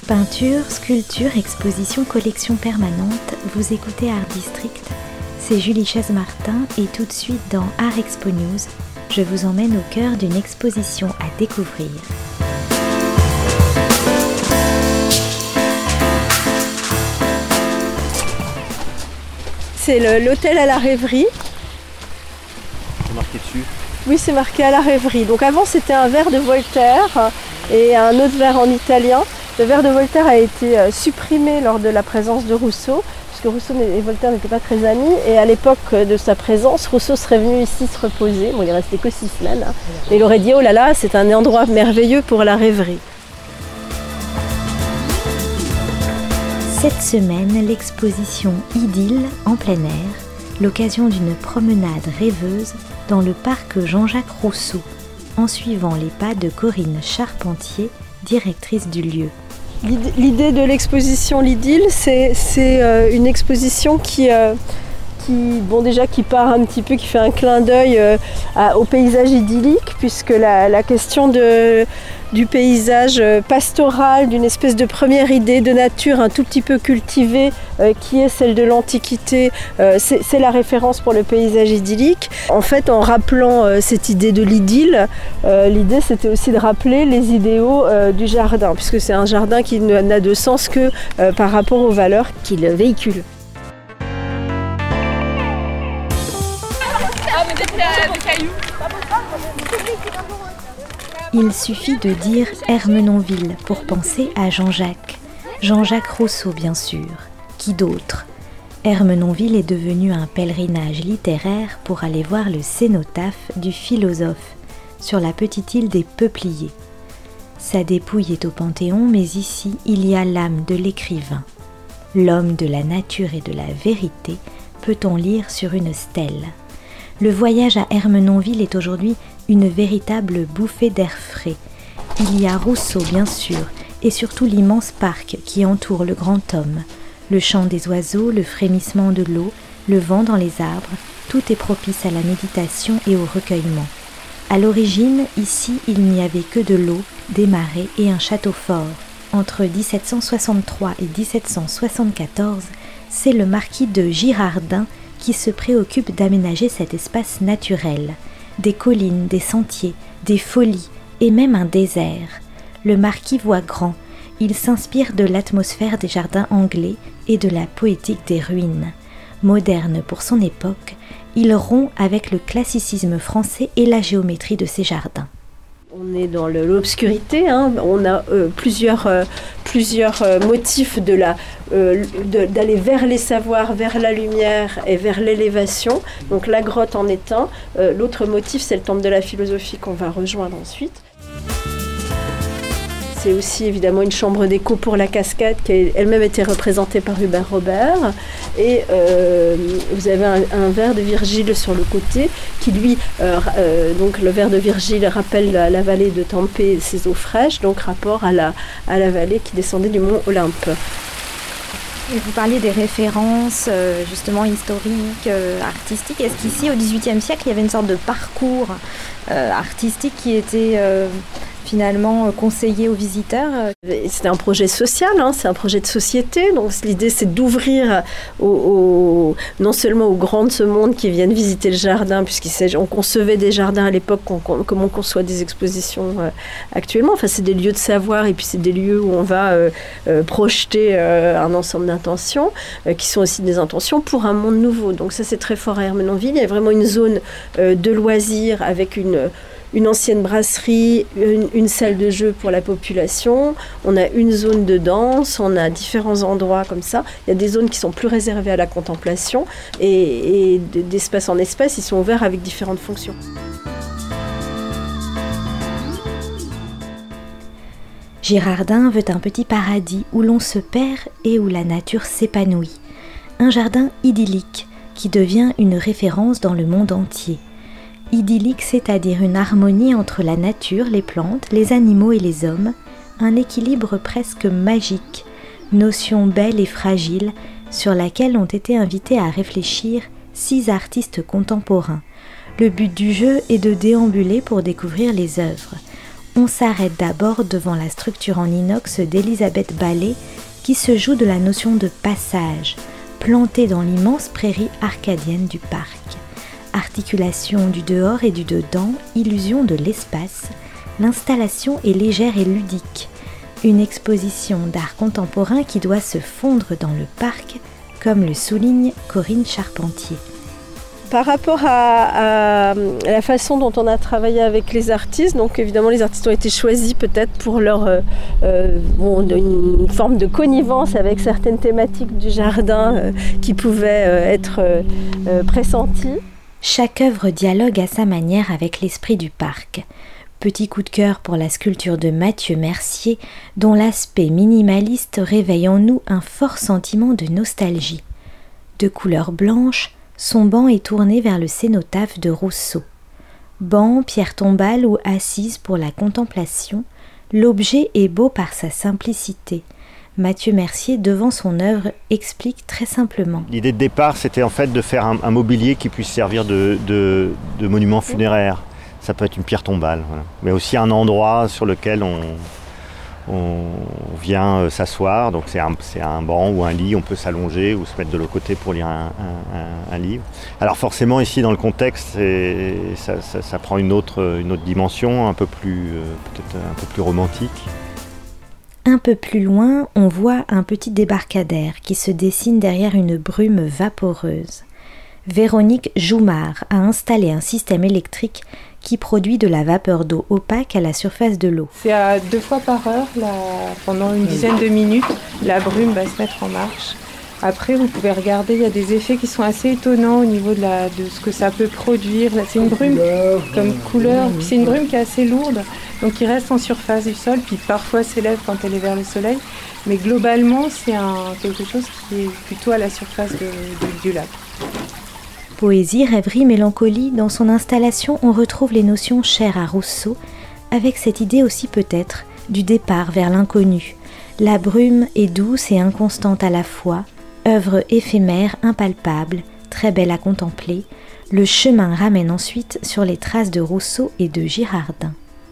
Peinture, sculpture, exposition, collection permanente, vous écoutez Art District, c'est Julie Chaise-Martin et tout de suite dans Art Expo News, je vous emmène au cœur d'une exposition à découvrir. C'est l'hôtel à la rêverie. C'est marqué dessus? Oui, c'est marqué à la rêverie. Donc avant c'était un vers de Voltaire et un autre vers en italien. Le vers de Voltaire a été supprimé lors de la présence de Rousseau, puisque Rousseau et Voltaire n'étaient pas très amis. Et à l'époque de sa présence, Rousseau serait venu ici se reposer. Bon, il est resté que 6 semaines. Et il aurait dit, oh là là, c'est un endroit merveilleux pour la rêverie. Cette semaine, l'exposition Idylle en plein air, l'occasion d'une promenade rêveuse dans le parc Jean-Jacques Rousseau, en suivant les pas de Corinne Charpentier, directrice du lieu. L'idée de l'exposition L'Idylle, c'est une exposition qui part un petit peu, qui fait un clin d'œil au paysage idyllique, puisque la question du paysage pastoral, d'une espèce de première idée de nature un tout petit peu cultivée, qui est celle de l'Antiquité, c'est la référence pour le paysage idyllique. En fait, en rappelant cette idée de l'idylle, l'idée c'était aussi de rappeler les idéaux du jardin, puisque c'est un jardin qui n'a de sens que par rapport aux valeurs qu'il véhicule. Il suffit de dire Ermenonville pour penser à Jean-Jacques. Jean-Jacques Rousseau, bien sûr. Qui d'autre ? Ermenonville est devenu un pèlerinage littéraire pour aller voir le cénotaphe du philosophe sur la petite île des Peupliers. Sa dépouille est au Panthéon, mais ici, il y a l'âme de l'écrivain. L'homme de la nature et de la vérité, peut-on lire sur une stèle. Le voyage à Ermenonville est aujourd'hui une véritable bouffée d'air frais. Il y a Rousseau, bien sûr, et surtout l'immense parc qui entoure le grand homme. Le chant des oiseaux, le frémissement de l'eau, le vent dans les arbres, tout est propice à la méditation et au recueillement. À l'origine, ici, il n'y avait que de l'eau, des marais et un château fort. Entre 1763 et 1774, c'est le marquis de Girardin qui se préoccupe d'aménager cet espace naturel. Des collines, des sentiers, des folies et même un désert. Le marquis voit grand. Il s'inspire de l'atmosphère des jardins anglais et de la poétique des ruines. Moderne pour son époque, il rompt avec le classicisme français et la géométrie de ses jardins. On est dans l'obscurité, on a plusieurs motifs d'aller vers les savoirs, vers la lumière et vers l'élévation. Donc la grotte en est un. L'autre motif, c'est le temple de la philosophie qu'on va rejoindre ensuite. C'est aussi évidemment une chambre d'écho pour la cascade qui a elle-même été représentée par Hubert Robert. Et vous avez un vers de Virgile sur le côté qui lui, donc le vers de Virgile rappelle la vallée de Tempée et ses eaux fraîches, donc rapport à la vallée qui descendait du mont Olympe. Et vous parliez des références justement historiques, artistiques. Est-ce qu'ici au XVIIIe siècle il y avait une sorte de parcours artistique qui était finalement conseillé aux visiteurs? C'était un projet social, c'est un projet de société. Donc l'idée c'est d'ouvrir non seulement aux grands de ce monde qui viennent visiter le jardin, puisqu'on concevait des jardins à l'époque comme on conçoit des expositions actuellement. Enfin, c'est des lieux de savoir et puis c'est des lieux où on va projeter un ensemble d'intentions qui sont aussi des intentions pour un monde nouveau. Donc ça c'est très fort à Ermenonville. Il y a vraiment une zone de loisirs avec une ancienne brasserie, une salle de jeu pour la population, on a une zone de danse, on a différents endroits comme ça. Il y a des zones qui sont plus réservées à la contemplation et d'espace en espace, ils sont ouverts avec différentes fonctions. Girardin veut un petit paradis où l'on se perd et où la nature s'épanouit. Un jardin idyllique qui devient une référence dans le monde entier. Idyllique, c'est-à-dire une harmonie entre la nature, les plantes, les animaux et les hommes, un équilibre presque magique, notion belle et fragile sur laquelle ont été invités à réfléchir 6 artistes contemporains. Le but du jeu est de déambuler pour découvrir les œuvres. on s'arrête d'abord devant la structure en inox d'Elisabeth Ballet qui se joue de la notion de passage, plantée dans l'immense prairie arcadienne du parc. Articulation du dehors et du dedans, illusion de l'espace, l'installation est légère et ludique. Une exposition d'art contemporain qui doit se fondre dans le parc, comme le souligne Corinne Charpentier. Par rapport à la façon dont on a travaillé avec les artistes, donc évidemment les artistes ont été choisis peut-être pour leur une forme de connivence avec certaines thématiques du jardin qui pouvaient être pressenties. Chaque œuvre dialogue à sa manière avec l'esprit du parc. Petit coup de cœur pour la sculpture de Mathieu Mercier, dont l'aspect minimaliste réveille en nous un fort sentiment de nostalgie. De couleur blanche, son banc est tourné vers le cénotaphe de Rousseau. Banc, pierre tombale ou assise pour la contemplation, l'objet est beau par sa simplicité. Mathieu Mercier, devant son œuvre, explique très simplement. L'idée de départ, c'était en fait de faire un mobilier qui puisse servir de monument funéraire. Ça peut être une pierre tombale, voilà. Mais aussi un endroit sur lequel on vient s'asseoir. Donc c'est un banc ou un lit, on peut s'allonger ou se mettre de l'autre côté pour lire un livre. Alors forcément ici dans le contexte, ça prend une autre dimension, peut-être un peu plus romantique. Un peu plus loin, on voit un petit débarcadère qui se dessine derrière une brume vaporeuse. Véronique Joumard a installé un système électrique qui produit de la vapeur d'eau opaque à la surface de l'eau. C'est à 2 fois par heure, pendant une dizaine de minutes, la brume va se mettre en marche. Après, vous pouvez regarder, il y a des effets qui sont assez étonnants au niveau de ce que ça peut produire. Là, c'est une brume comme couleur, puis c'est une brume qui est assez lourde, donc qui reste en surface du sol, puis parfois s'élève quand elle est vers le soleil. Mais globalement, c'est quelque chose qui est plutôt à la surface du lac. Poésie, rêverie, mélancolie, dans son installation, on retrouve les notions chères à Rousseau, avec cette idée aussi peut-être du départ vers l'inconnu. La brume est douce et inconstante à la fois, œuvre éphémère, impalpable, très belle à contempler. Le chemin ramène ensuite sur les traces de Rousseau et de Girardin.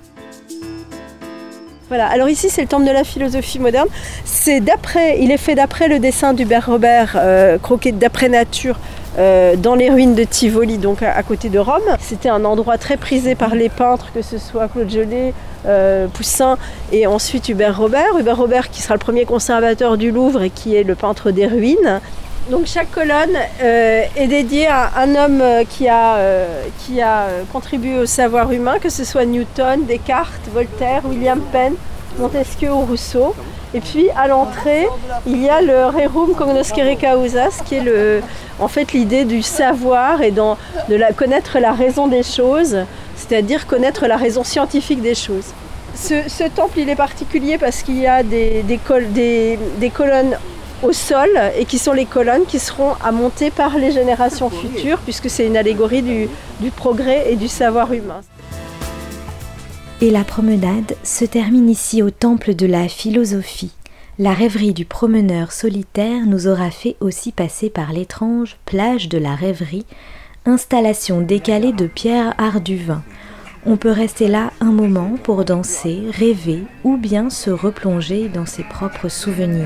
Voilà, alors ici c'est le temple de la philosophie moderne. Il est fait d'après le dessin d'Hubert Robert, croqué d'après nature, dans les ruines de Tivoli, donc à côté de Rome. C'était un endroit très prisé par les peintres, que ce soit Claude Gelée, Poussin et ensuite Hubert Robert. Hubert Robert qui sera le premier conservateur du Louvre et qui est le peintre des ruines. Donc chaque colonne est dédiée à un homme qui a contribué au savoir humain, que ce soit Newton, Descartes, Voltaire, William Penn, Montesquieu ou Rousseau. Et puis à l'entrée, il y a le Rerum Cognoscere Causas, qui est en fait l'idée du savoir et connaître la raison des choses, c'est-à-dire connaître la raison scientifique des choses. Ce temple il est particulier parce qu'il y a des colonnes au sol et qui sont les colonnes qui seront à monter par les générations futures, puisque c'est une allégorie du progrès et du savoir humain. Et la promenade se termine ici au temple de la philosophie. La rêverie du promeneur solitaire nous aura fait aussi passer par l'étrange plage de la rêverie, installation décalée de Pierre Arduvin. On peut rester là un moment pour danser, rêver ou bien se replonger dans ses propres souvenirs.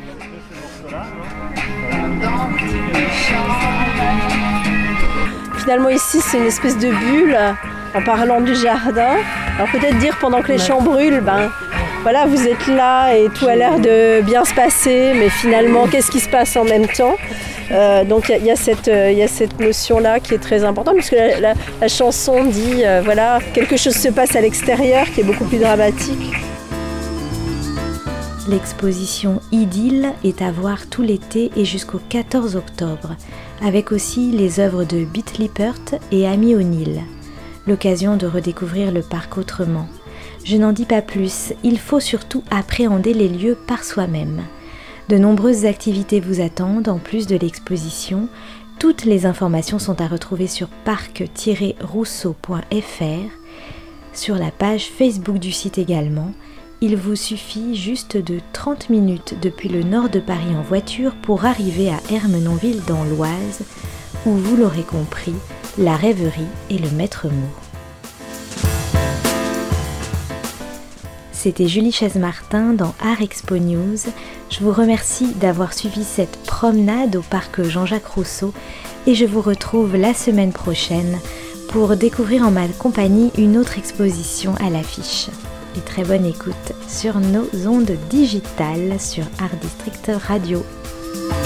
Finalement ici c'est une espèce de bulle en parlant du jardin. Alors peut-être dire pendant que les champs brûlent, voilà, vous êtes là et tout a l'air de bien se passer, mais finalement qu'est-ce qui se passe en même temps? Donc il y a cette notion-là qui est très importante, puisque la chanson dit voilà, quelque chose se passe à l'extérieur qui est beaucoup plus dramatique. L'exposition Idylle est à voir tout l'été et jusqu'au 14 octobre, avec aussi les œuvres de Bette Lippert et Amy O'Neill. L'occasion de redécouvrir le parc autrement. Je n'en dis pas plus, il faut surtout appréhender les lieux par soi-même. De nombreuses activités vous attendent en plus de l'exposition. Toutes les informations sont à retrouver sur parc-rousseau.fr, sur la page Facebook du site également. Il vous suffit juste de 30 minutes depuis le nord de Paris en voiture pour arriver à Ermenonville dans l'Oise, où vous l'aurez compris, la rêverie est le maître mot. C'était Julie Chaise-Martin dans Art Expo News. Je vous remercie d'avoir suivi cette promenade au parc Jean-Jacques Rousseau et je vous retrouve la semaine prochaine pour découvrir en ma compagnie une autre exposition à l'affiche. Et très bonne écoute sur nos ondes digitales sur Art District Radio.